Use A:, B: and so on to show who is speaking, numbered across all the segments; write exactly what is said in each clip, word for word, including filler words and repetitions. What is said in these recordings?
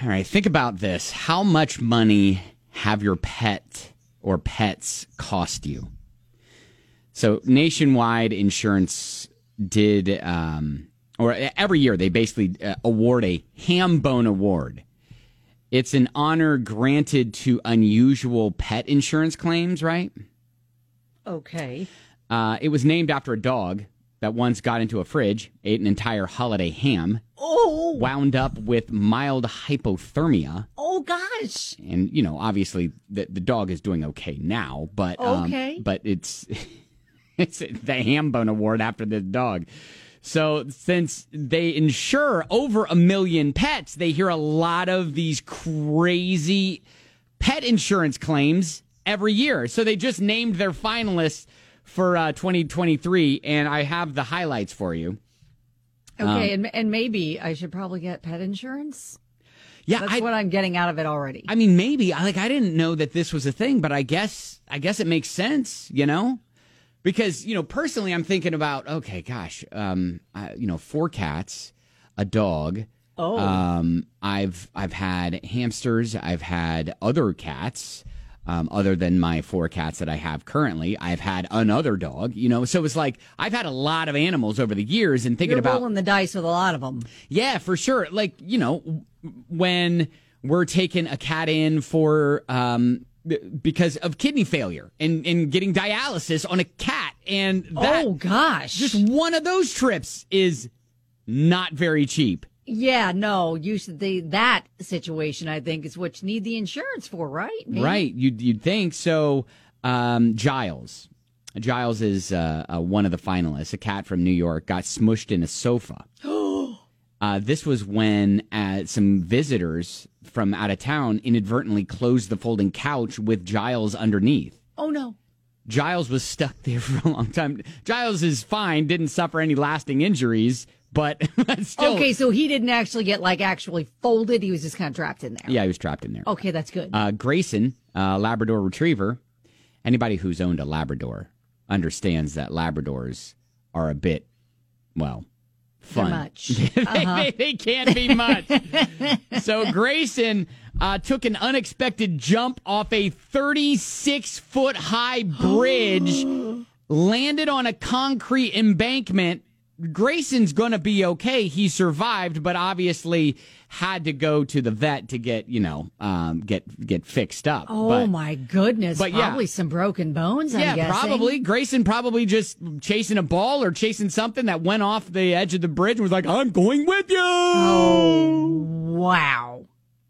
A: All right, think about this. How much money have your pet or pets cost you? So Nationwide Insurance did, um, or every year they basically uh, award a ham bone award. It's an honor granted to unusual pet insurance claims, right?
B: Okay.
A: Uh, it was named after a dog that once got into a fridge, ate an entire holiday ham,
B: oh,
A: wound up with mild hypothermia.
B: Oh, gosh.
A: And, you know, obviously the, the dog is doing okay now, but um,
B: okay.
A: but it's it's the ham bone award after this dog. So since they insure over a million pets, they hear a lot of these crazy pet insurance claims every year. So they just named their finalists for uh, twenty twenty-three, and I have the highlights for you.
B: Okay,
A: um,
B: and and maybe I should probably get pet insurance.
A: Yeah,
B: that's
A: I,
B: what I'm getting out of it already.
A: I mean, maybe. I like. I didn't know that this was a thing, but I guess I guess it makes sense, you know, because you know, personally, I'm thinking about okay, gosh, um, I, you know, four cats, a dog.
B: Oh,
A: um, I've I've had hamsters. I've had other cats. Um, other than my four cats that I have currently, I've had another dog, you know, so it's like I've had a lot of animals over the years and thinking
B: You're
A: about
B: rolling the dice with a lot of them.
A: Yeah, for sure. Like, you know, when we're taking a cat in for um, because of kidney failure and, and getting dialysis on a cat. And that,
B: oh, gosh,
A: just one of those trips is not very cheap.
B: Yeah, no, you should. The, that situation, I think, is what you need the insurance for, right? Maybe?
A: Right. You'd, you'd think. So, um, Giles. Giles is uh, uh, one of the finalists. A cat from New York got smushed in a sofa. uh, this was when uh, some visitors from out of town inadvertently closed the folding couch with Giles underneath.
B: Oh, no.
A: Giles was stuck there for a long time. Giles is fine, didn't suffer any lasting injuries. But still.
B: Okay, so he didn't actually get, like, actually folded. He was just kind of trapped in there.
A: Yeah, he was trapped in there.
B: Okay, that's good.
A: Uh, Grayson, uh, Labrador Retriever. Anybody who's owned a Labrador understands that Labradors are a bit, well, fun.
B: They're much.
A: they,
B: Uh-huh.
A: they, they can't be much. So Grayson uh, took an unexpected jump off a thirty-six foot high bridge, landed on a concrete embankment. Grayson's going to be okay. He survived, but obviously had to go to the vet to get, you know, um, get get fixed up.
B: Oh,
A: but,
B: my goodness.
A: but
B: probably
A: yeah.
B: some broken bones, I'm
A: yeah,
B: guessing.
A: probably. Grayson probably just chasing a ball or chasing something that went off the edge of the bridge and was like, I'm going with you.
B: Oh, wow.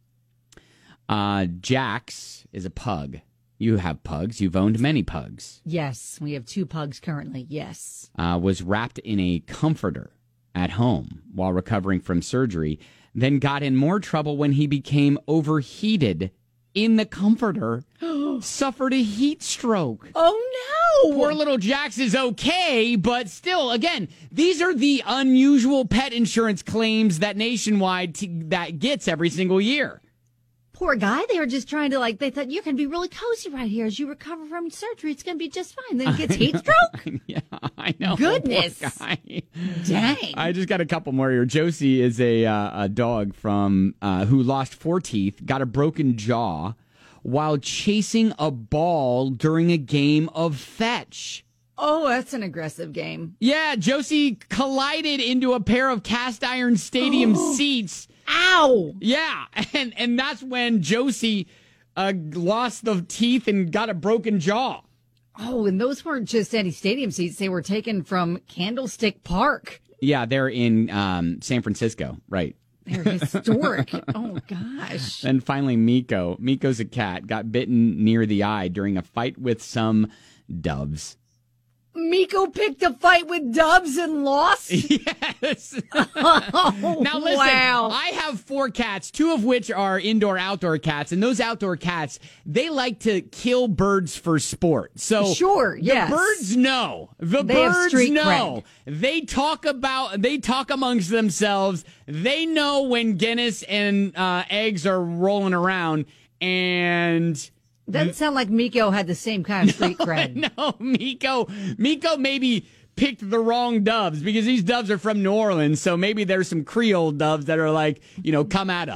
A: Uh, Jax is a pug. You have pugs. You've owned many pugs.
B: Yes, we have two pugs currently, yes.
A: Uh, was wrapped in a comforter at home while recovering from surgery, then got in more trouble when he became overheated in the comforter, suffered a heat stroke.
B: Oh, no!
A: Poor little Jax is okay, but still, again, these are the unusual pet insurance claims that Nationwide t- that gets every single year.
B: Poor guy. They were just trying to, like, they thought, you're going to be really cozy right here as you recover from surgery. It's going to be just fine. Then he gets heat stroke?
A: Yeah, I know.
B: Goodness.
A: Poor guy.
B: Dang.
A: I just got a couple more here. Josie is a uh, a dog from uh, who lost four teeth, got a broken jaw while chasing a ball during a game of fetch.
B: Oh, that's an aggressive game.
A: Yeah, Josie collided into a pair of cast iron stadium seats.
B: Ow!
A: Yeah, and, and that's when Josie uh, lost the teeth and got a broken jaw.
B: Oh, and those weren't just any stadium seats. They were taken from Candlestick Park.
A: Yeah, they're in um, San Francisco, right.
B: They're historic. Oh, gosh.
A: And finally, Miko. Miko's a cat, got bitten near the eye during a fight with some doves.
B: Miko picked a fight with doves and lost?
A: Yes.
B: Oh,
A: now, listen,
B: wow.
A: I have four cats, two of which are indoor-outdoor cats, and those outdoor cats, they like to kill birds for sport. So
B: Sure, yes.
A: The birds know. The
B: They have
A: birds
B: street
A: know. They talk about, they talk amongst themselves. They know when Guinness and uh, eggs are rolling around, and...
B: Doesn't sound like Miko had the same kind of street cred.
A: No, Miko, Miko maybe picked the wrong doves because these doves are from New Orleans. So maybe there's some Creole doves that are like, you know, come at us.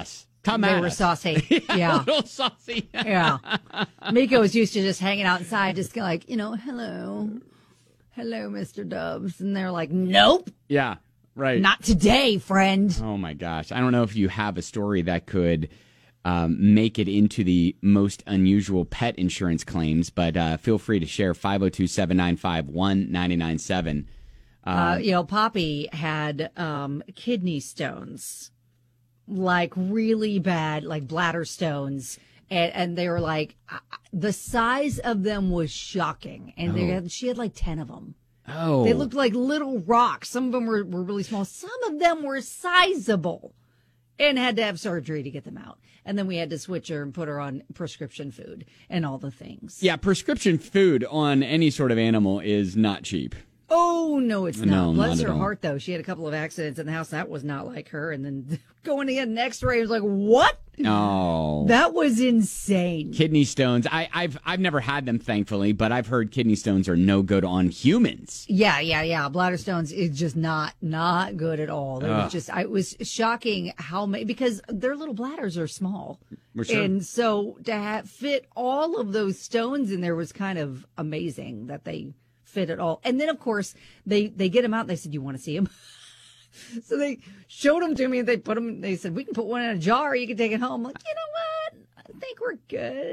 A: Come
B: they
A: at
B: were
A: us.
B: saucy.
A: yeah,
B: Yeah.
A: a little saucy.
B: Yeah. Miko was used to just hanging out inside, just like, you know, hello. Hello, Mister Dubs. And they're like, nope.
A: Yeah, right.
B: Not today, friend.
A: Oh, my gosh. I don't know if you have a story that could um, make it into the most unusual pet insurance claims, but uh, feel free to share five oh two, seven nine five, one nine nine seven.
B: Uh, you know, Poppy had um, kidney stones, like really bad, like bladder stones. And, and they were like, uh, the size of them was shocking. And they had, she had like ten of them.
A: Oh.
B: They looked like little rocks. Some of them were, were really small. Some of them were sizable and had to have surgery to get them out. And then we had to switch her and put her on prescription food and all the things.
A: Yeah, prescription food on any sort of animal is not cheap.
B: Oh, no, it's not.
A: No,
B: Bless
A: not at
B: her
A: all.
B: heart, though. She had a couple of accidents in the house. That was not like her. And then going to get an x-ray, I was like, what?
A: Oh.
B: That was insane.
A: Kidney stones. I, I've I've never had them, thankfully, but I've heard kidney stones are no good on humans.
B: Yeah, yeah, yeah. Bladder stones is just not, not good at all. It was just, I, it was shocking how many, because their little bladders are small.
A: For sure.
B: And so to have, fit all of those stones in there was kind of amazing that they fit it all. And then, of course, they, they get them out and they said, you want to see them? So they showed them to me and they put them, they said, we can put one in a jar. You can take it home. I'm like, you know what? I think we're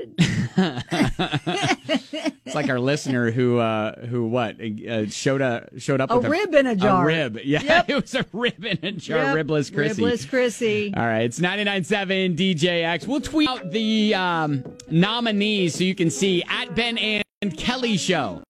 B: good.
A: It's like our listener who uh, who what uh, showed a showed up
B: A
A: with
B: rib in a jar.
A: A rib, yeah,
B: Yep.
A: it was a rib in a jar.
B: Yep.
A: Ribless Chrissy.
B: Ribless Chrissy.
A: All right, it's ninety-nine point seven D J X. We'll tweet out the um, nominees so you can see at Ben and Kelly Show.